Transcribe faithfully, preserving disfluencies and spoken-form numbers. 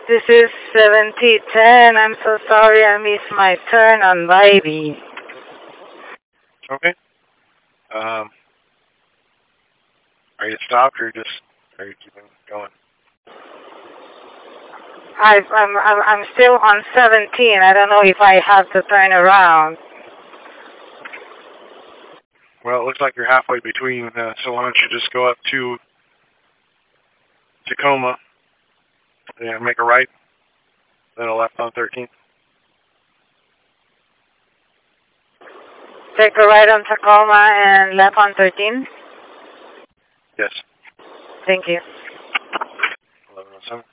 This is seventy ten. I'm so sorry I missed my turn on Libby. Okay. Um, are you stopped or just are you keeping going? I've, I'm, I'm, I'm still on seventeen. I don't know if I have to turn around. Well, it looks like you're halfway between, uh, so why don't you just go up to Tacoma and make a right, then a left on thirteenth. Take a right on Tacoma and left on thirteen? Yes. Thank you. eleven oh seven.